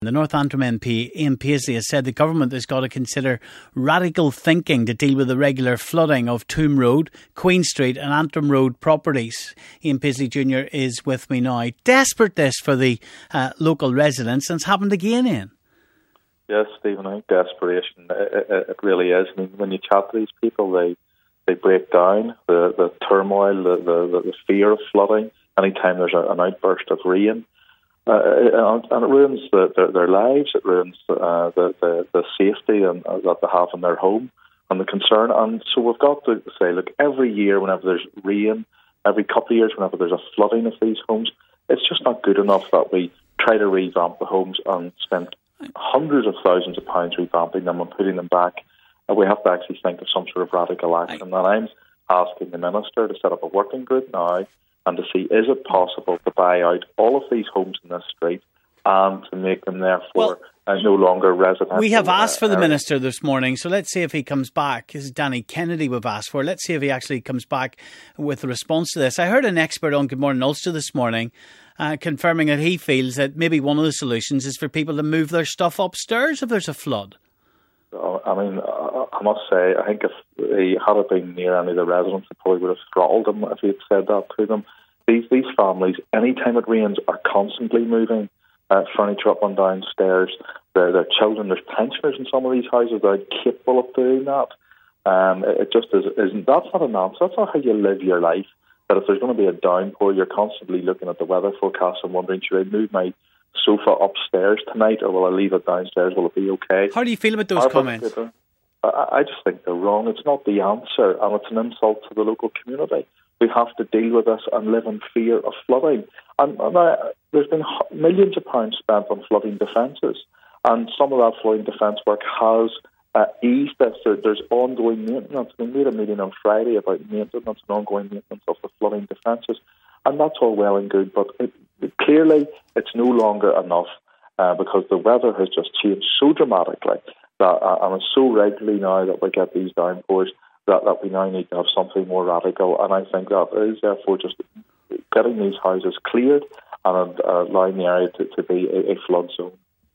The North Antrim MP, Ian Paisley, has said the government has got to consider radical thinking to deal with the regular flooding of Toome Road, Queen Street and Antrim Road properties. Ian Paisley Jr. is with me now. Desperate this for the local residents, and it's happened again, Ian. Yes, Stephen, I think desperation, it really is. I mean, when you chat to these people, they break down the turmoil, the fear of flooding anytime there's an outburst of rain. And it ruins their lives. It ruins the safety that they have in their home and the concern. And so we've got to say, look, every year whenever there's rain, every couple of years whenever there's a flooding of these homes, it's just not good enough that we try to revamp the homes and spend hundreds of thousands of pounds revamping them and putting them back. We have to actually think of some sort of radical action. And I'm asking the Minister to set up a working group now and to see, is it possible to buy out all of these homes in this street and to make them therefore no longer residential? We have asked for the Minister this morning, so let's see if he comes back. This is Danny Kennedy we've asked for. Let's see if he actually comes back with a response to this. I heard an expert on Good Morning Ulster this morning confirming that he feels that maybe one of the solutions is for people to move their stuff upstairs if there's a flood. I mean, I must say, I think if he had been near any of the residents, he probably would have throttled them if he had said that to them. These families, anytime it rains, are constantly moving furniture up and down stairs. Their children, there's pensioners in some of these houses that are capable of doing that. It just isn't. That's not an answer. That's not how you live your life. That if there's going to be a downpour, you're constantly looking at the weather forecast and wondering, should I move my sofa upstairs tonight or will I leave it downstairs? Will it be okay? How do you feel about those comments? I just think they're wrong. It's not the answer, and it's an insult to the local community. We have to deal with this and live in fear of flooding. And there's been millions of pounds spent on flooding defences, and some of that flooding defence work has eased this. There's ongoing maintenance. We made a meeting on Friday about maintenance and ongoing maintenance of the flooding defences, and that's all well and good, but clearly it's no longer enough because the weather has just changed so dramatically and it's so regularly now that we get these downpours that we now need to have something more radical. And I think that is therefore just getting these houses cleared and allowing the area to be a flood zone.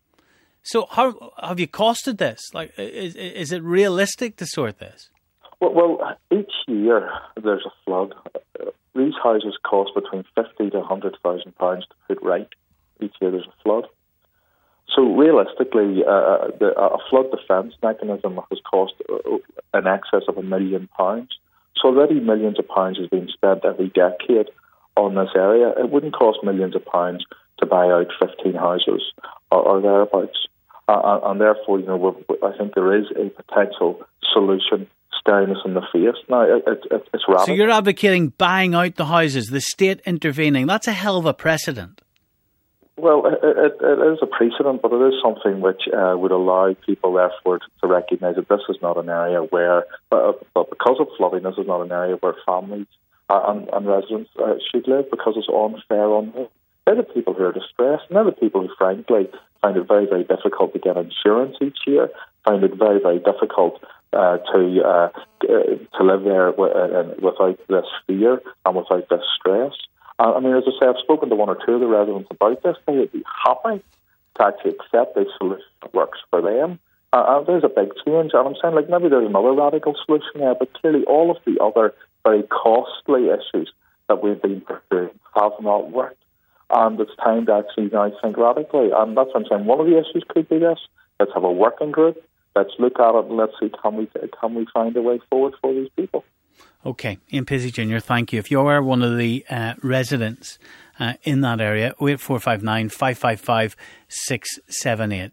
So how have you costed this? Like, is it realistic to sort this? Well, each year there's a flood. These houses cost between £50,000 to £100,000 to put right. Each year there's a flood. So realistically, a flood defence mechanism has cost in excess of £1 million. So already millions of pounds has been spent every decade on this area. It wouldn't cost millions of pounds to buy out 15 houses or thereabouts. And therefore, I think there is a potential solution staring us in the face. Now, it's radical. So you're advocating buying out the houses, the state intervening. That's a hell of a precedent. Well, it is a precedent, but it is something which would allow people, therefore, to recognise that this is not an area where, but because of flooding, this is not an area where families and residents should live, because it's unfair on them. They're the people who are distressed, and they're the people who, frankly, find it very, very difficult to get insurance each year, find it very, very difficult to live there without this fear and without this stress. I mean, as I say, I've spoken to one or two of the residents about this. They would be happy to actually accept a solution that works for them. There's a big change, and I'm saying, like, maybe there's another radical solution there, but clearly all of the other very costly issues that we've been pursuing have not worked. And it's time to actually now think radically. And that's what I'm saying. One of the issues could be this. Let's have a working group. Let's look at it and let's see, can we find a way forward for these people? OK, Ian Paisley Jr., thank you. If you are one of the residents in that area, 08459 555 678.